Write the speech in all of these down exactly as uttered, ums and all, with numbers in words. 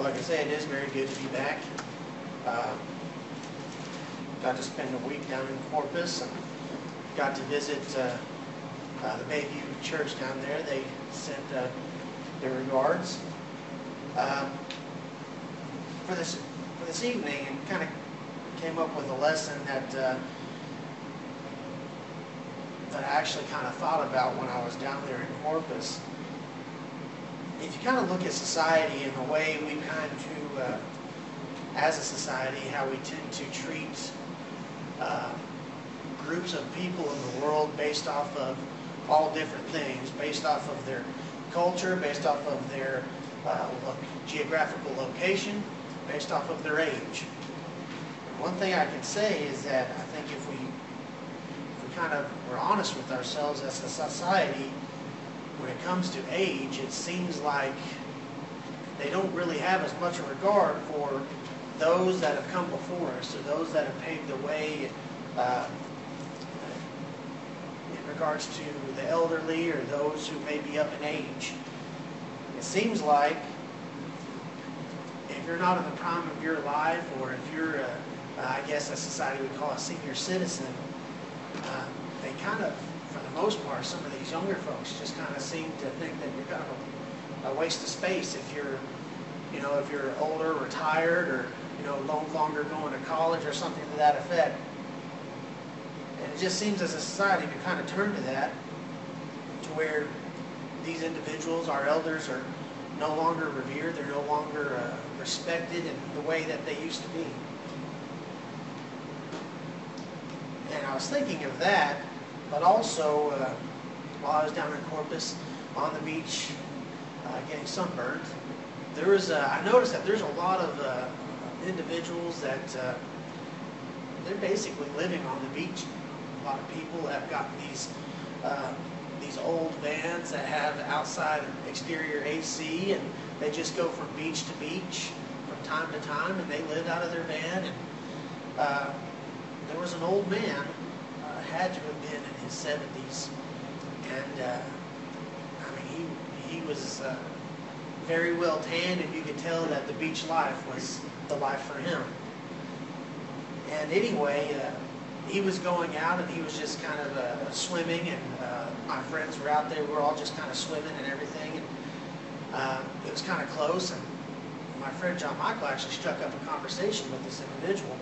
Well, like I say, it is very good to be back. Uh, got to spend a week down in Corpus and got to visit uh, uh, the Bayview Church down there. They sent uh, their regards. Um, for this for this evening, and kind of came up with a lesson that uh, that I actually kind of thought about when I was down there in Corpus. If you kind of look at society and the way we kind of, uh, as a society, how we tend to treat uh, groups of people in the world based off of all different things, based off of their culture, based off of their uh, geographical location, based off of their age. One thing I can say is that I think if we, if we kind of were honest with ourselves as a society, when it comes to age, it seems like they don't really have as much a regard for those that have come before us, or those that have paved the way uh, in regards to the elderly or those who may be up in age. It seems like if you're not in the prime of your life, or if you're, uh, I guess a society would call a senior citizen, uh, they kind of, for the most part, some of these younger folks just kind of seem to think that you're kind of a waste of space if you're, you know, if you're older, retired, or, you know, no longer going to college or something to that effect. And it just seems as a society we kind of turn to that, to where these individuals, our elders, are no longer revered, they're no longer uh, respected in the way that they used to be. And I was thinking of that, but also, uh, while I was down in Corpus on the beach uh, getting sunburned, there was uh, I noticed that there's a lot of uh, individuals that uh, they're basically living on the beach. A lot of people have got these uh, these old vans that have outside exterior A C, and they just go from beach to beach from time to time, and they live out of their van. And uh, there was an old man, uh, had to have been in his seventies, and uh, I mean he he was uh, very well tanned, and you could tell that the beach life was the life for him. And anyway, uh, he was going out, and he was just kind of uh, swimming, and uh, my friends were out there. We were all just kind of swimming and everything, and uh, it was kind of close. And my friend John Michael actually struck up a conversation with this individual.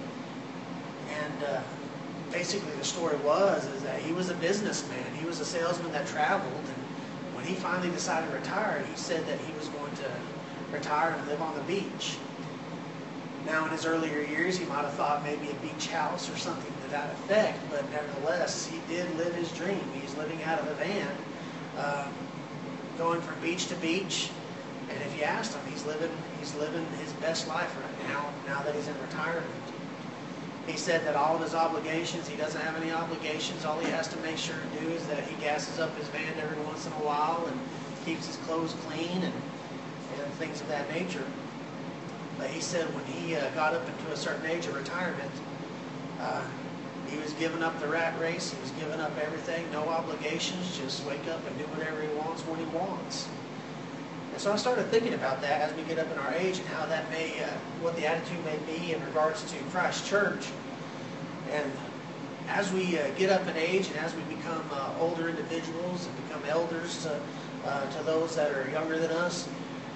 And uh, basically the story was is that he was a businessman. He was a salesman that traveled, and when he finally decided to retire, he said that he was going to retire and live on the beach. Now, in his earlier years, he might have thought maybe a beach house or something to that effect, but nevertheless, he did live his dream. He's living out of a van, uh, going from beach to beach, and if you asked him, he's living he's living his best life right now, now that he's in retirement. He said that all of his obligations, he doesn't have any obligations. All he has to make sure to do is that he gasses up his van every once in a while and keeps his clothes clean and, and things of that nature. But he said when he uh, got up into a certain age of retirement, uh, he was giving up the rat race. He was giving up everything, no obligations, just wake up and do whatever he wants when he wants. And so I started thinking about that as we get up in our age, and how that may, uh, what the attitude may be in regards to Christ Church. And as we uh, get up in age, and as we become uh, older individuals and become elders to, uh, to those that are younger than us,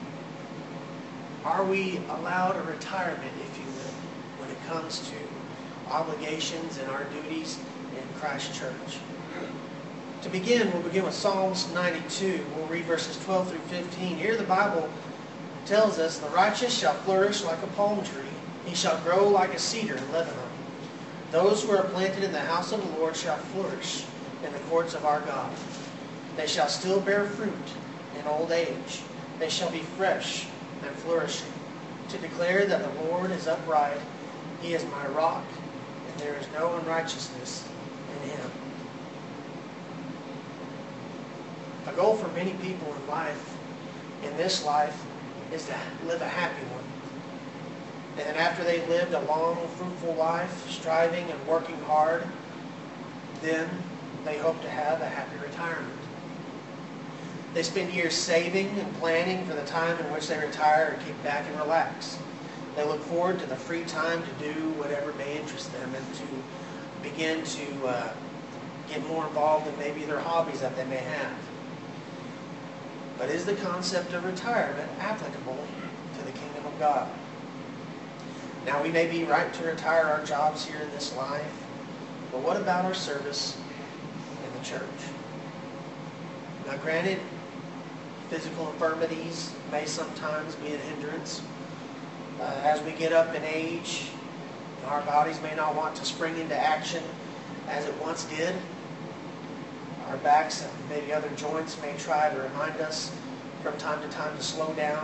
are we allowed a retirement, if you will, when it comes to obligations and our duties in Christ Church? To begin, we'll begin with Psalms ninety-two. We'll read verses twelve through fifteen. Here the Bible tells us, "The righteous shall flourish like a palm tree. He shall grow like a cedar in Lebanon. Those who are planted in the house of the Lord shall flourish in the courts of our God. They shall still bear fruit in old age. They shall be fresh and flourishing, to declare that the Lord is upright. He is my rock, and there is no unrighteousness in him." A goal for many people in life, in this life, is to live a happy one. And then after they've lived a long, fruitful life, striving and working hard, then they hope to have a happy retirement. They spend years saving and planning for the time in which they retire and kick back and relax. They look forward to the free time to do whatever may interest them and to begin to uh, get more involved in maybe their hobbies that they may have. But is the concept of retirement applicable to the kingdom of God? Now, we may be right to retire our jobs here in this life, but what about our service in the church? Now, granted, physical infirmities may sometimes be a hindrance. Uh, as we get up in age, our bodies may not want to spring into action as it once did. Our backs and maybe other joints may try to remind us from time to time to slow down.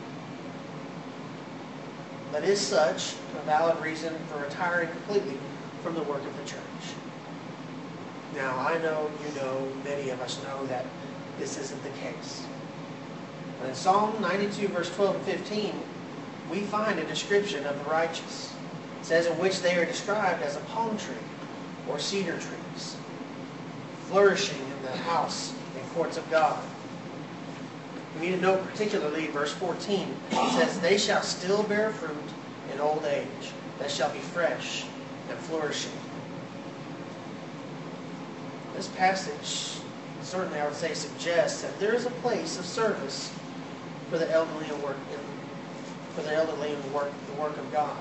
But is such a valid reason for retiring completely from the work of the church? Now, I know, you know, many of us know that this isn't the case. But in Psalm ninety-two, verse twelve and fifteen, we find a description of the righteous. It says, in which they are described as a palm tree or cedar trees, flourishing in the house and courts of God. We need to note particularly verse fourteen. It says, they shall still bear fruit in old age, that shall be fresh and flourishing. This passage certainly, I would say, suggests that there is a place of service for the elderly and work in, for the elderly and work the work of God.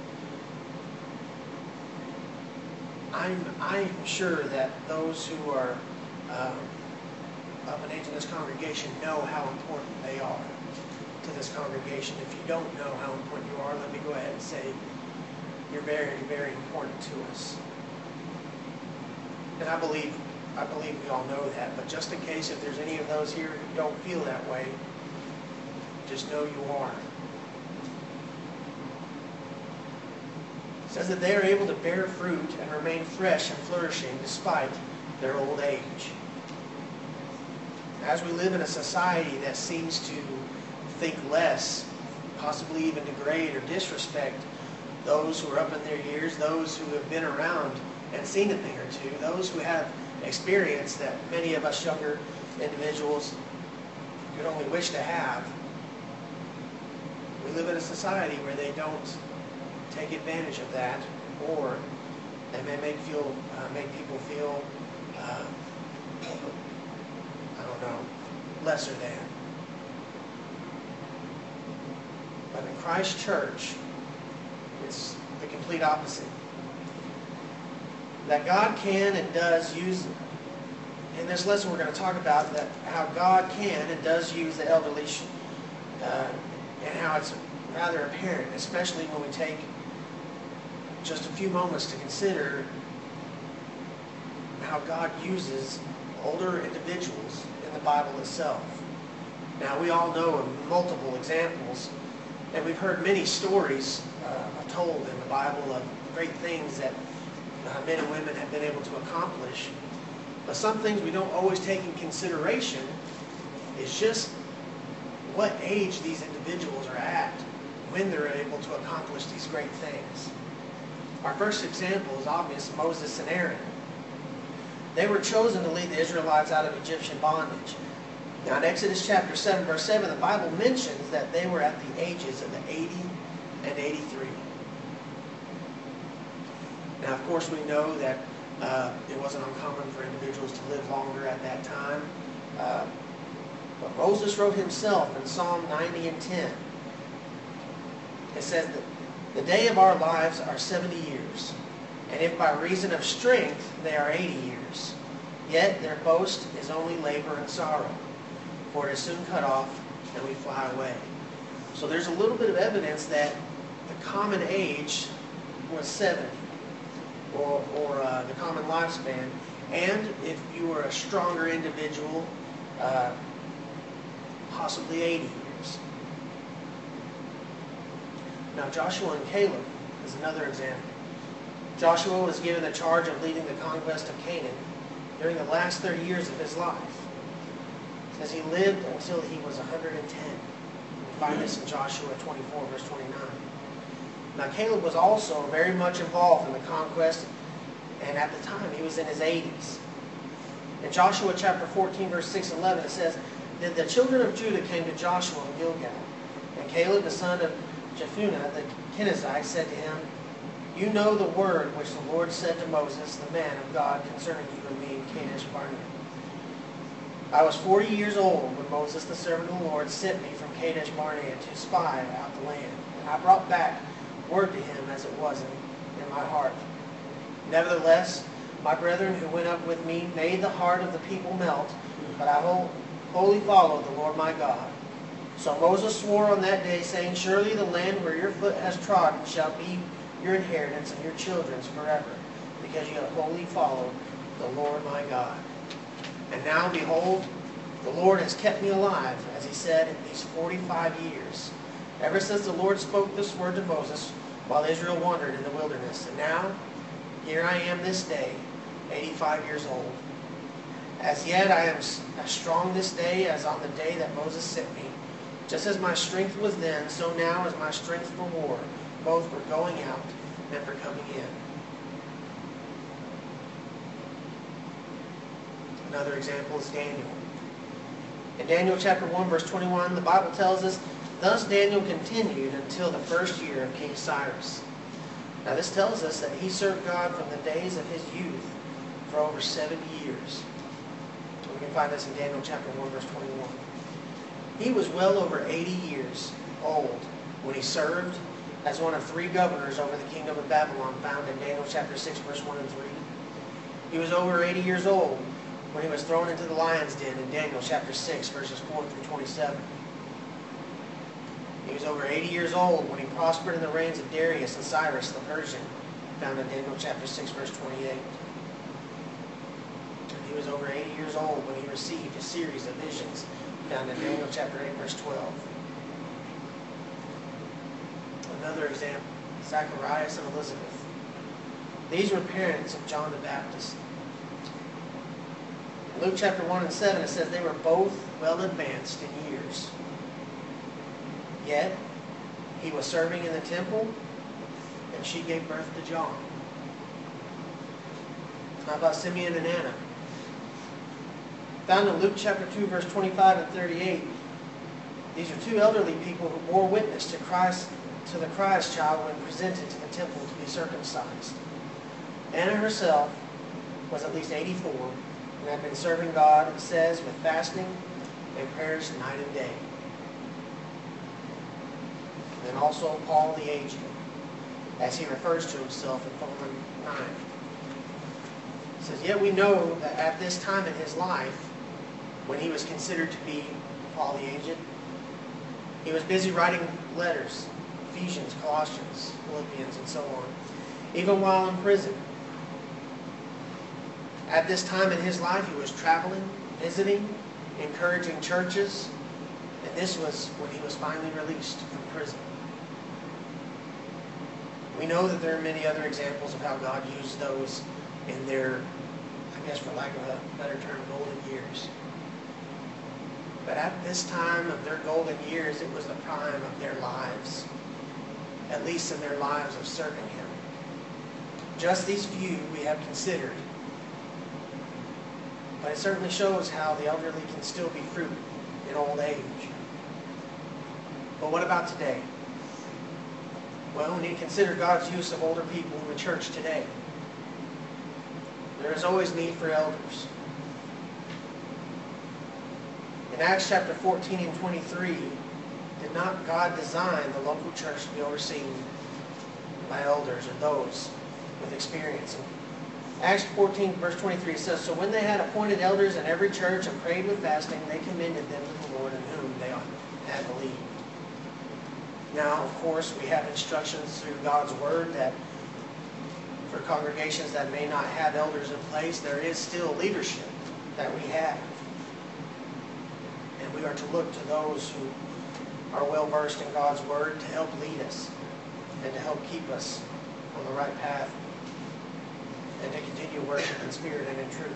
I'm I'm sure that those who are um, of an age in this congregation know how important they are to this congregation. If you don't know how important you are, let me go ahead and say you're very, very important to us. And I believe I believe we all know that, but just in case if there's any of those here who don't feel that way, just know you are. It says that they are able to bear fruit and remain fresh and flourishing despite their old age. As we live in a society that seems to think less, possibly even degrade or disrespect those who are up in their years, those who have been around and seen a thing or two, those who have experience that many of us younger individuals could only wish to have. We live in a society where they don't take advantage of that, or they may make feel uh, make people feel uh, I don't know, lesser than. But in Christ's church, it's the complete opposite. That God can and does use, in this lesson we're going to talk about that how God can and does use the elderly, uh, and how it's rather apparent, especially when we take just a few moments to consider how God uses older individuals in the Bible itself. Now, we all know of multiple examples, and we've heard many stories uh, told in the Bible of great things that uh, men and women have been able to accomplish. But some things we don't always take in consideration is just what age these individuals are at when they're able to accomplish these great things. Our first example is obvious, Moses and Aaron. They were chosen to lead the Israelites out of Egyptian bondage. Now in Exodus chapter seven, verse seven, the Bible mentions that they were at the ages of the eighty and eighty-three. Now of course we know that uh, it wasn't uncommon for individuals to live longer at that time. Uh, but Moses wrote himself in Psalm ninety and ten. It says that the day of our lives are seventy years, and if by reason of strength they are eighty years, yet their boast is only labor and sorrow, for it is soon cut off, and we fly away. So there's a little bit of evidence that the common age was seventy, or, or uh, the common lifespan, and if you were a stronger individual, uh, possibly eighty years. Now Joshua and Caleb is another example. Joshua was given the charge of leading the conquest of Canaan during the last thirty years of his life. It says he lived until he was one hundred ten. We find this in Joshua twenty-four, verse twenty-nine. Now Caleb was also very much involved in the conquest, and at the time he was in his eighties. In Joshua chapter fourteen, verse six and eleven, it says, Then the children of Judah came to Joshua in Gilgal, and Caleb the son of Jephunneh the Kenizzite said to him, You know the word which the Lord said to Moses, the man of God, concerning you and me in Kadesh Barnea. I was forty years old when Moses, the servant of the Lord, sent me from Kadesh Barnea to spy out the land. And I brought back word to him as it was in, in my heart. Nevertheless, my brethren who went up with me made the heart of the people melt, but I wholly followed the Lord my God. So Moses swore on that day, saying, Surely the land where your foot has trodden shall be your inheritance and your children's forever, because you have wholly followed the Lord my God. And now, behold, the Lord has kept me alive, as he said, in these forty-five years, ever since the Lord spoke this word to Moses, while Israel wandered in the wilderness. And now, here I am this day, eighty-five years old. As yet I am as strong this day as on the day that Moses sent me. Just as my strength was then, so now is my strength for war, both for going out and for coming in. Another example is Daniel. In Daniel chapter one, verse twenty-one, the Bible tells us, Thus Daniel continued until the first year of King Cyrus. Now this tells us that he served God from the days of his youth for over seventy years. We can find this in Daniel chapter one, verse twenty-one. He was well over eighty years old when he served as one of three governors over the kingdom of Babylon, found in Daniel chapter six, verse one and three. He was over eighty years old when he was thrown into the lion's den in Daniel chapter six, verses four through twenty-seven. He was over eighty years old when he prospered in the reigns of Darius and Cyrus the Persian, found in Daniel chapter six, verse twenty-eight. He was over eighty years old when he received a series of visions, found in Daniel chapter eight, verse twelve. Another example, Zacharias and Elizabeth. These were parents of John the Baptist. In Luke chapter one and seven, it says they were both well advanced in years. Yet, he was serving in the temple, and she gave birth to John. How about Simeon and Anna? Found in Luke chapter two, verse twenty-five and thirty-eight, these are two elderly people who bore witness to Christ, to the Christ child when presented to the temple to be circumcised. Anna herself was at least eighty-four and had been serving God, it says, with fasting and prayers night and day. And then also Paul the aged, as he refers to himself in Romans nine. It says, Yet we know that at this time in his life, when he was considered to be Paul the aged, he was busy writing letters, Ephesians, Colossians, Philippians, and so on, even while in prison. At this time in his life, he was traveling, visiting, encouraging churches, and this was when he was finally released from prison. We know that there are many other examples of how God used those in their, I guess for lack of a better term, golden years. But at this time of their golden years, it was the prime of their lives, at least in their lives of serving him. Just these few we have considered. But it certainly shows how the elderly can still be fruit in old age. But what about today? Well, we need to consider God's use of older people in the church today. There is always need for elders. In Acts chapter fourteen and twenty-three, did not God design the local church to be overseen by elders or those with experience? In Acts fourteen, verse twenty-three says, So when they had appointed elders in every church and prayed with fasting, they commended them to the Lord in whom they had believed. Now, of course, we have instructions through God's Word that for congregations that may not have elders in place, there is still leadership that we have. And we are to look to those who are well versed in God's Word to help lead us and to help keep us on the right path and to continue worship in spirit and in truth.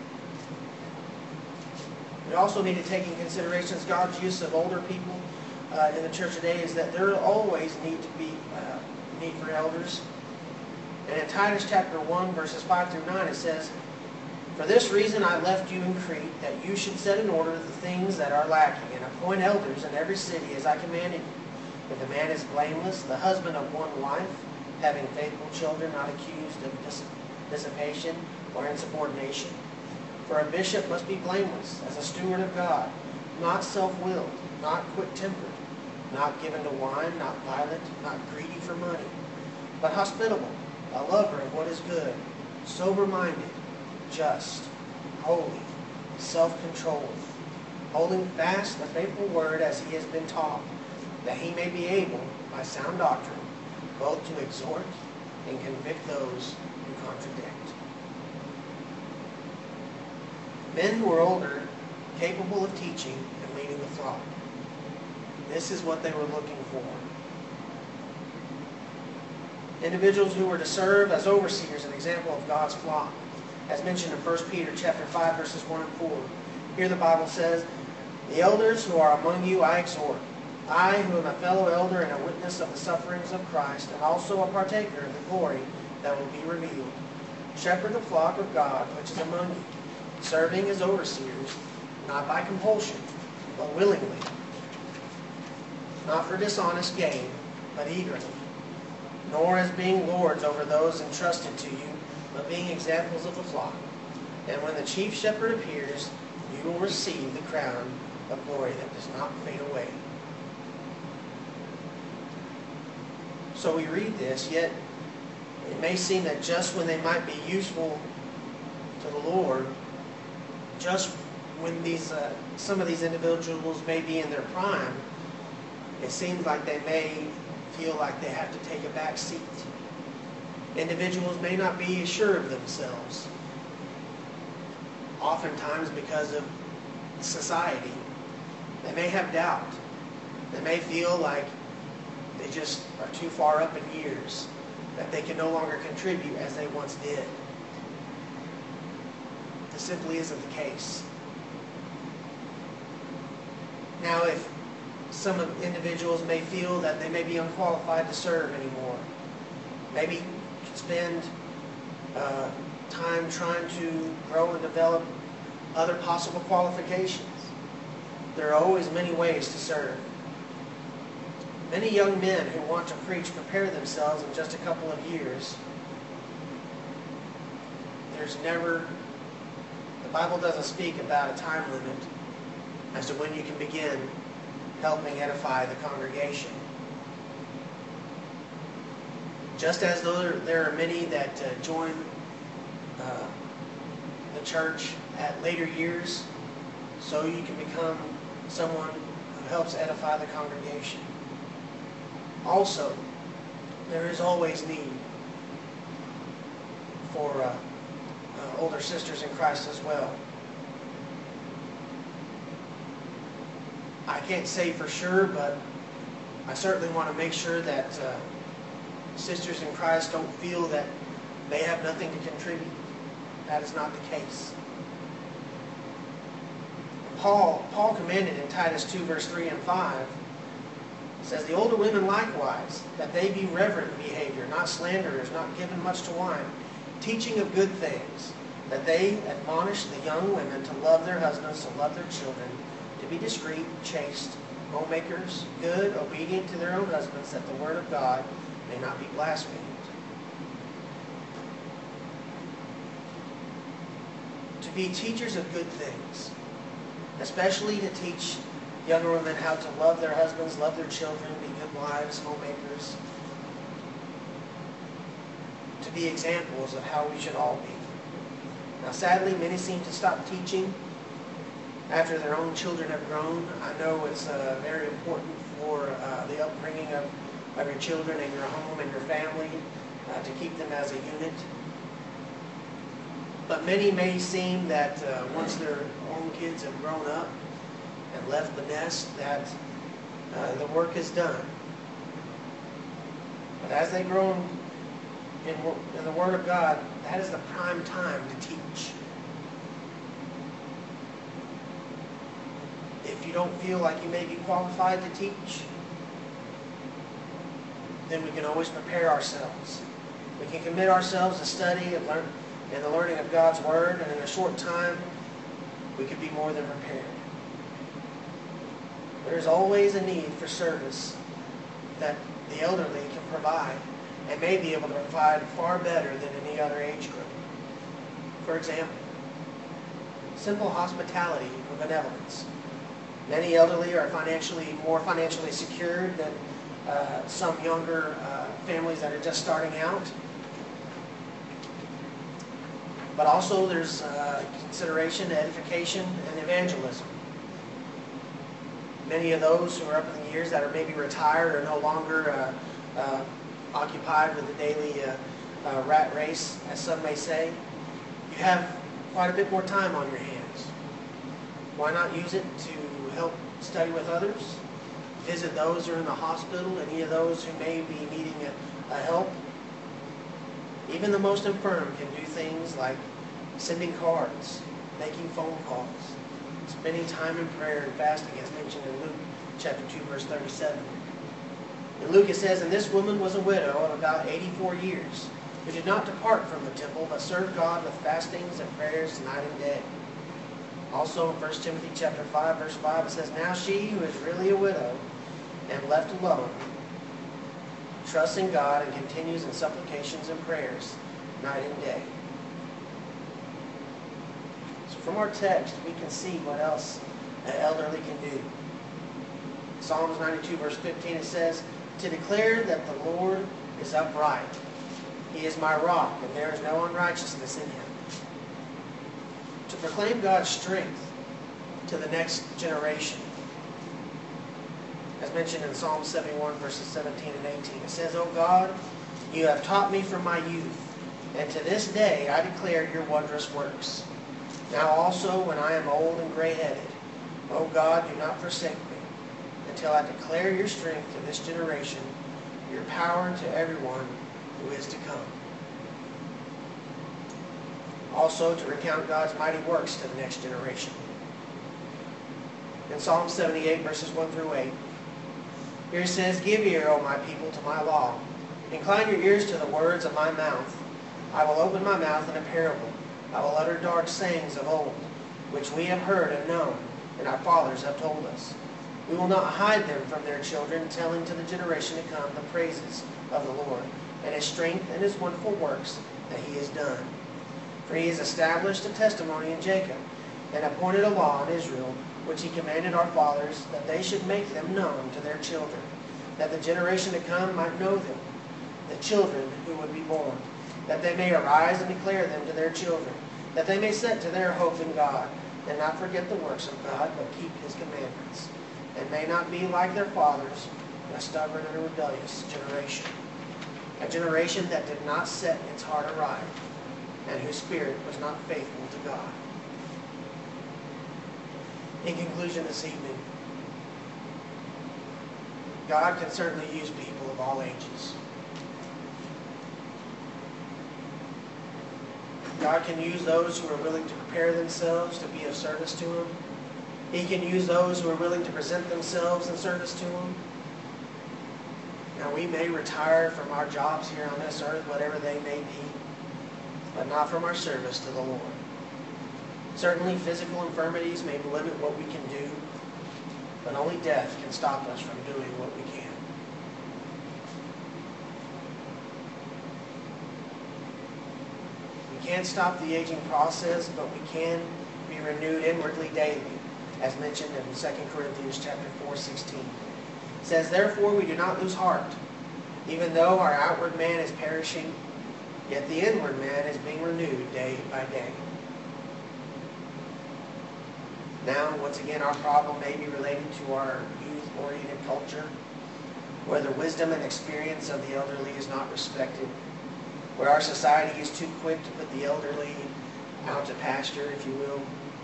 We also need to take in consideration God's use of older people uh, in the church today is that there will always need to be uh, need for elders. And in Titus chapter one, verses five through nine, it says, For this reason I left you in Crete, that you should set in order the things that are lacking, and appoint elders in every city as I commanded you. If a man is blameless, the husband of one wife, having faithful children, not accused of dis dissipation or insubordination. For a bishop must be blameless, as a steward of God, not self-willed, not quick-tempered, not given to wine, not violent, not greedy for money, but hospitable, a lover of what is good, sober-minded, just, holy, self-controlled, holding fast the faithful word as he has been taught, that he may be able, by sound doctrine, both to exhort and convict those who contradict. Men who are older, capable of teaching and leading the flock. This is what they were looking for. Individuals who were to serve as overseers, an example of God's flock, as mentioned in First Peter chapter five, verses one and four. Here the Bible says, "The elders who are among you I exhort, I who am a fellow elder and a witness of the sufferings of Christ, and also a partaker of the glory that will be revealed. Shepherd the flock of God which is among you, serving as overseers, not by compulsion, but willingly, not for dishonest gain, but eagerly, nor as being lords over those entrusted to you, but being examples of the flock. And when the chief shepherd appears, you will receive the crown of glory that does not fade away." So we read this, yet it may seem that just when they might be useful to the Lord, just when these uh, some of these individuals may be in their prime, it seems like they may feel like they have to take a back seat. Individuals may not be sure of themselves, oftentimes because of society. They may have doubt. They may feel like they just are too far up in years, that they can no longer contribute as they once did. This simply isn't the case. Now, if some of individuals may feel that they may be unqualified to serve anymore, maybe spend uh, time trying to grow and develop other possible qualifications. There are always many ways to serve. Many young men who want to preach prepare themselves in just a couple of years. There's never, the Bible doesn't speak about a time limit as to when you can begin helping edify the congregation. Just as though there are many that uh, join uh, the church at later years, so you can become someone who helps edify the congregation. Also, there is always need for uh, uh, older sisters in Christ as well. I can't say for sure, but I certainly want to make sure that uh, sisters in Christ don't feel that they have nothing to contribute. That is not the case. Paul, Paul commanded in Titus two, verse three and five, it says, "The older women likewise, that they be reverent in behavior, not slanderers, not given much to wine, teaching of good things, that they admonish the young women to love their husbands, to love their children, to be discreet, chaste, homemakers, good, obedient to their own husbands, that the word of God may not be blasphemed." To be teachers of good things, especially to teach younger women how to love their husbands, love their children, be good wives, homemakers, to be examples of how we should all be. Now, sadly, many seem to stop teaching after their own children have grown. I know it's uh, very important for uh, the upbringing of, of your children and your home and your family uh, to keep them as a unit. But many may seem that uh, once their own kids have grown up and left the nest, that uh, the work is done. But as they grow in, in the Word of God, that is the prime time to teach. If you don't feel like you may be qualified to teach, then we can always prepare ourselves. We can commit ourselves to study and learn, in the learning of God's Word, and in a short time, we could be more than prepared. There is always a need for service that the elderly can provide, and may be able to provide far better than any other age group. For example, simple hospitality or benevolence. Many elderly are financially more financially secured than uh, some younger uh, families that are just starting out. But also there's uh, consideration, edification, and evangelism. Many of those who are up in the years that are maybe retired or no longer uh, uh, occupied with the daily uh, uh, rat race, as some may say, you have quite a bit more time on your hands. Why not use it to help study with others, visit those who are in the hospital, any of those who may be needing a, a help? Even the most infirm can do things like sending cards, making phone calls, spending time in prayer and fasting, as mentioned in Luke chapter two, verse thirty-seven. In Luke it says, "And this woman was a widow of about eighty-four years, who did not depart from the temple, but served God with fastings and prayers night and day." Also in First Timothy chapter five, verse five, it says, "Now she who is really a widow and left alone trusts in God and continues in supplications and prayers night and day." So from our text, we can see what else an elderly can do. Psalms ninety-two, verse fifteen, it says, "To declare that the Lord is upright. He is my rock, and there is no unrighteousness in him." To proclaim God's strength to the next generation. As mentioned in Psalm seventy-one, verses seventeen and eighteen, it says, "O God, you have taught me from my youth, and to this day I declare your wondrous works. Now also when I am old and gray-headed, O God, do not forsake me, until I declare your strength to this generation, your power to everyone who is to come." Also to recount God's mighty works to the next generation. In Psalm seventy-eight, verses one through eight, here it says, "Give ear, O my people, to my law. Incline your ears to the words of my mouth. I will open my mouth in a parable. I will utter dark sayings of old, which we have heard and known, and our fathers have told us. We will not hide them from their children, telling to the generation to come the praises of the Lord, and his strength and his wonderful works that he has done. For he has established a testimony in Jacob, and appointed a law in Israel, which he commanded our fathers, that they should make them known to their children, that the generation to come might know them, the children who would be born, that they may arise and declare them to their children, that they may set to their hope in God, and not forget the works of God, but keep his commandments, and may not be like their fathers, a stubborn and a rebellious generation, a generation that did not set its heart aright, and whose spirit was not faithful to God." In conclusion this evening, God can certainly use people of all ages. God can use those who are willing to prepare themselves to be of service to him. He can use those who are willing to present themselves in service to him. Now, we may retire from our jobs here on this earth, whatever they may be, but not from our service to the Lord. Certainly, physical infirmities may limit what we can do, but only death can stop us from doing what we can. We can't stop the aging process, but we can be renewed inwardly daily, as mentioned in Second Corinthians chapter four, sixteen. It says, "Therefore we do not lose heart, even though our outward man is perishing, yet the inward man is being renewed day by day." Now, once again, our problem may be related to our youth-oriented culture, where the wisdom and experience of the elderly is not respected, where our society is too quick to put the elderly out to pasture, if you will.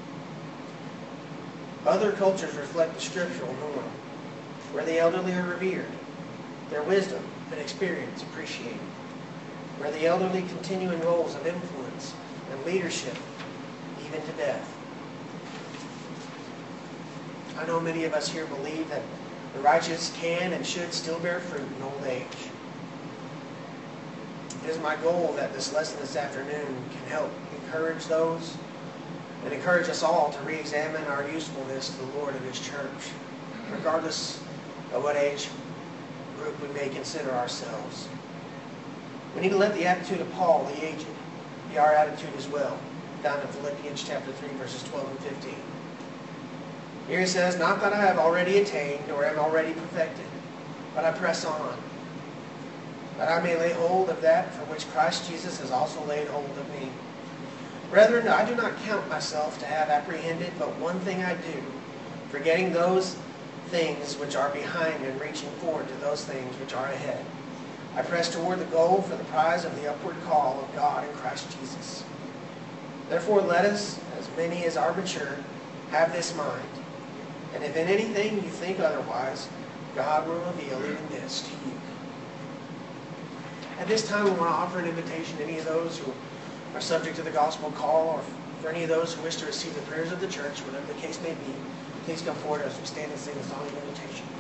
Other cultures reflect the scriptural norm, where the elderly are revered, their wisdom and experience appreciated, where the elderly continue in roles of influence and leadership, even to death. I know many of us here believe that the righteous can and should still bear fruit in old age. It is my goal that this lesson this afternoon can help encourage those and encourage us all to re-examine our usefulness to the Lord and His church, regardless of what age group we may consider ourselves. We need to let the attitude of Paul, the aged, be our attitude as well, found in Philippians chapter three, verses twelve and fifteen. Here he says, "Not that I have already attained or am already perfected, but I press on, that I may lay hold of that for which Christ Jesus has also laid hold of me. Brethren, I do not count myself to have apprehended, but one thing I do, forgetting those things which are behind and reaching forward to those things which are ahead. I press toward the goal for the prize of the upward call of God in Christ Jesus. Therefore let us, as many as are mature, have this mind. And if in anything you think otherwise, God will reveal even this to you." At this time, we want to offer an invitation to any of those who are subject to the gospel call, or for any of those who wish to receive the prayers of the church, whatever the case may be. Please come forward as we stand and sing the song of invitation.